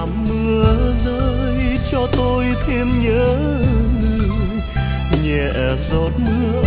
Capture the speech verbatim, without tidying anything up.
làm mưa rơi cho tôi thêm nhớ người, nhẹ giọt mưa